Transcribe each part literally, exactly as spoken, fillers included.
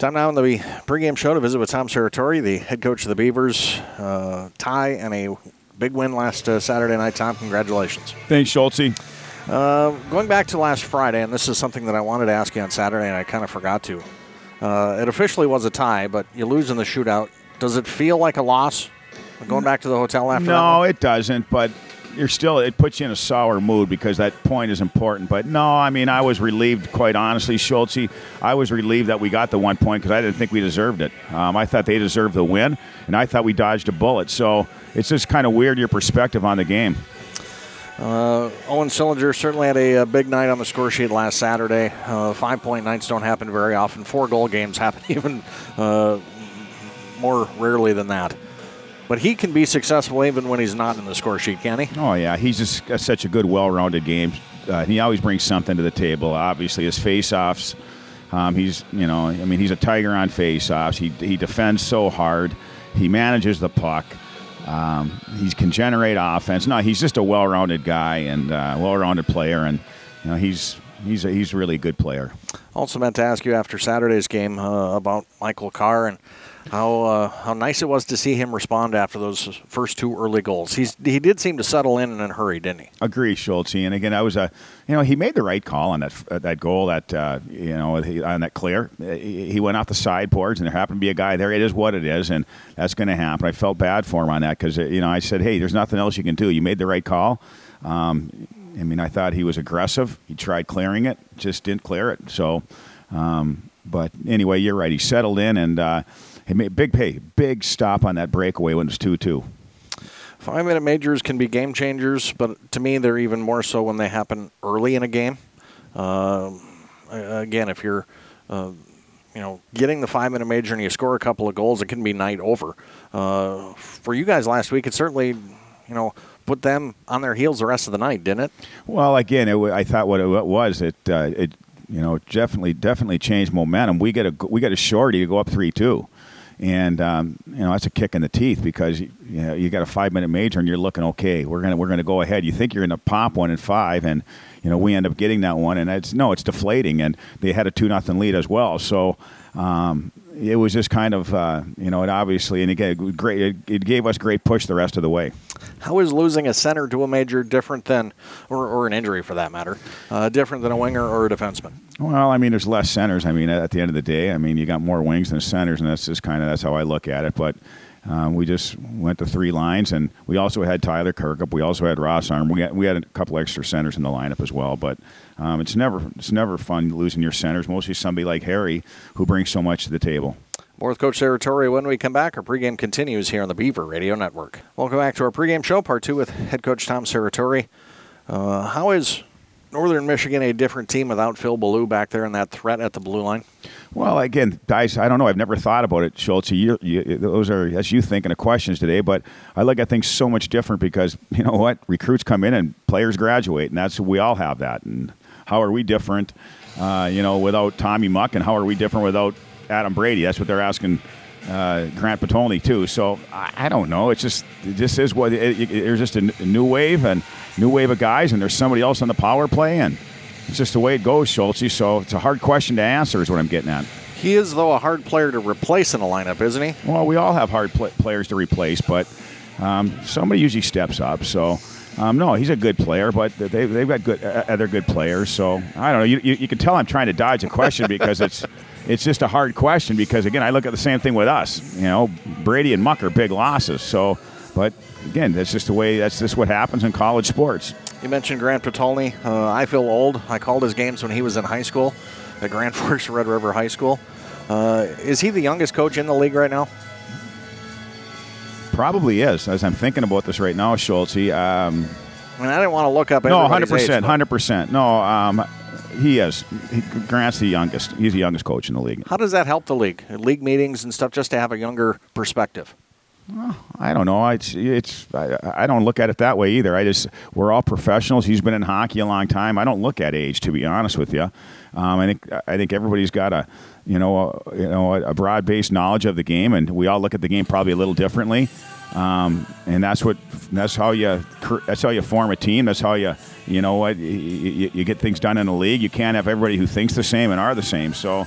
Time now in the pregame show to visit with Tom Serratore, the head coach of the Beavers. Uh, tie and a big win last uh, Saturday night. Tom, congratulations. Thanks, Schultze. Uh, going back to last Friday, and this is something that I wanted to ask you on Saturday, and I kind of forgot to. Uh, it officially was a tie, but you lose in the shootout. Does it feel like a loss going back to the hotel after that? No, it doesn't, but you're still, it puts you in a sour mood because that point is important. But no, I mean, I was relieved, quite honestly, Schultze. I was relieved that we got the one point because I didn't think we deserved it. Um, I thought they deserved the win, and I thought we dodged a bullet. So it's just kind of weird, your perspective on the game. Uh, Owen Sillinger certainly had a, a big night on the score sheet last Saturday. Uh, five-point nights don't happen very often. Four-goal games happen even uh, more rarely than that. But he can be successful even when he's not in the score sheet, can he? Oh, yeah. He's just got such a good, well-rounded game. Uh, he always brings something to the table. Obviously, his face-offs, um, he's, you know, I mean, he's a tiger on face-offs. He, he defends so hard. He manages the puck. Um, he can generate offense. No, he's just a well-rounded guy and uh, well-rounded player, and you know he's he's a, he's a really good player. Also meant to ask you after Saturday's game uh, about Michael Carr and how uh, how nice it was to see him respond after those first two early goals. He's he did seem to settle in in a hurry, didn't he? Agree, Schultze. And again, I was a you know he made the right call on that uh, that goal that uh, you know on that clear. He went off the sideboards, and there happened to be a guy there. It is what it is, and that's going to happen. I felt bad for him on that because you know I said, hey, there's nothing else you can do. You made the right call. Um, I mean, I thought he was aggressive. He tried clearing it, just didn't clear it. So, um, but anyway, you're right. He settled in and. Uh, He made big pay, big stop on that breakaway when it was two two. Five-minute majors can be game changers, but to me, they're even more so when they happen early in a game. Uh, again, if you're, uh, you know, getting the five-minute major and you score a couple of goals, it can be night over. Uh, for you guys last week, it certainly, you know, put them on their heels the rest of the night, didn't it? Well, again, it, I thought what it was, it, uh, it, you know, definitely, definitely changed momentum. We get a, we get a shorty to go up three two. And um, you know that's a kick in the teeth because you, you know you got a five minute major and you're looking okay. We're gonna we're gonna go ahead. You think you're gonna pop one in five, and you know we end up getting that one, and it's no, it's deflating. And they had a two nothing lead as well. So um, it was just kind of uh, you know it obviously and again it great. It, it gave us great push the rest of the way. How is losing a center to a major different than, or, or an injury for that matter, uh, different than a winger or a defenseman? Well, I mean, there's less centers. I mean, at the end of the day, I mean, you got more wings than centers, and that's just kind of that's how I look at it. But um, we just went to three lines, and we also had Tyler Kirkup. We also had Ross Arm. We had, we had a couple extra centers in the lineup as well. But um, it's never it's never fun losing your centers, mostly somebody like Harry who brings so much to the table. More with Coach Serratore when we come back. Our pregame continues here on the Beaver Radio Network. Welcome back to our pregame show, part two with head coach Tom Serratore. Uh, how is Northern Michigan a different team without Phil Ballou back there and that threat at the blue line? Well, again, guys, I don't know. I've never thought about it, Schultze. You, you, those are, that's you thinking of questions today, but I look at things so much different because, you know what, recruits come in and players graduate, and that's we all have that. And how are we different, uh, you know, without Tommy Muck, and how are we different without Adam Brady? That's what they're asking uh, Grant Patolny too. So I, I don't know. It's just it just is what it, it, there's just a, n- a new wave and new wave of guys, and there's somebody else on the power play, and it's just the way it goes, Schultze. So it's a hard question to answer, is what I'm getting at. He is, though, a hard player to replace in a lineup, isn't he? Well, we all have hard pl- players to replace, but um, somebody usually steps up. So. Um, no, he's a good player, but they, they've got good uh, other good players. So I don't know. You, you, you can tell I'm trying to dodge a question because it's it's just a hard question. Because again, I look at the same thing with us. You know, Brady and Muck are big losses. So, but again, that's just the way. That's just what happens in college sports. You mentioned Grant Patolny. Uh, I feel old. I called his games when he was in high school at Grand Forks Red River High School. Uh, is he the youngest coach in the league right now? Probably is, as I'm thinking about this right now, Schultze. Um, I mean, I didn't want to look up no, one hundred everybody's percent, age, one hundred percent. No, um, he is. He, Grant's the youngest. He's the youngest coach in the league. How does that help the league? League meetings and stuff, just to have a younger perspective? Well, I don't know. It's it's. I, I don't look at it that way either. I just we're all professionals. He's been in hockey a long time. I don't look at age, to be honest with you. Um, I think I think everybody's got a you know a, you know a broad-based knowledge of the game, and we all look at the game probably a little differently. Um, and that's what that's how you that's how you form a team. That's how you you know what you, you, you get things done in a league. You can't have everybody who thinks the same and are the same. So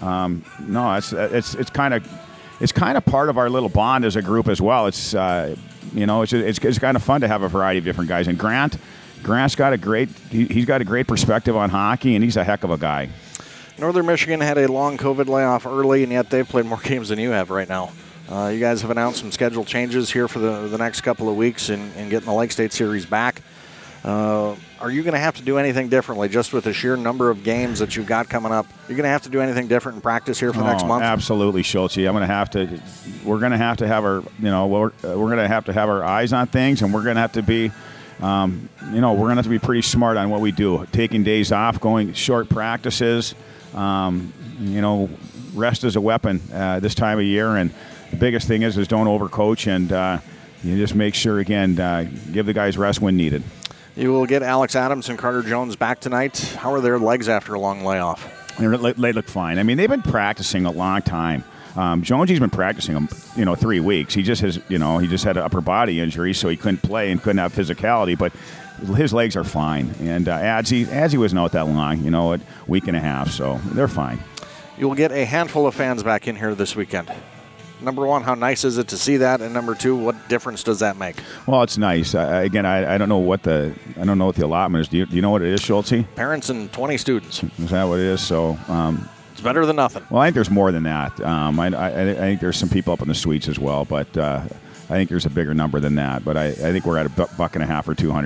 um, no, it's it's it's kind of it's kind of part of our little bond as a group as well. It's uh, you know it's, it's it's kind of fun to have a variety of different guys. And Grant, Grant's got a great he, he's got a great perspective on hockey, and he's a heck of a guy. Northern Michigan had a long COVID layoff early, and yet they've played more games than you have right now. Uh, you guys have announced some schedule changes here for the, the next couple of weeks in, in getting the Lake State Series back. Uh, are you going to have to do anything differently just with the sheer number of games that you've got coming up? You're going to have to do anything different in practice here for the oh, next month? Absolutely, Schultz. I'm going to have to. We're going to have to have our, you know, we're, uh, we're going to have to have our eyes on things, and we're going to have to be, um, you know, we're going to have to be pretty smart on what we do. Taking days off, going short practices. Um, you know, rest is a weapon uh, this time of year, and the biggest thing is is don't overcoach, and uh, you just make sure again uh, give the guys rest when needed. You will get Alex Adams and Carter Jones back tonight. How are their legs after a long layoff? They look fine. I mean, they've been practicing a long time. Um, Jonesy's been practicing them, you know, three weeks. He just has, you know, he just had an upper body injury, so he couldn't play and couldn't have physicality, but his legs are fine. And uh, Adzi, Adzi wasn't out that long, you know, a week and a half, so they're fine. You'll get a handful of fans back in here this weekend. Number one, how nice is it to see that? And number two, what difference does that make? Well, it's nice. Uh, again, I, I don't know what the I don't know what the allotment is. Do you, do you know what it is, Schultze? Parents and twenty students. Is that what it is? So. Um, It's better than nothing. Well, I think there's more than that. Um, I, I, I think there's some people up in the suites as well, but uh, I think there's a bigger number than that. But I, I think we're at a buck and a half or two hundred.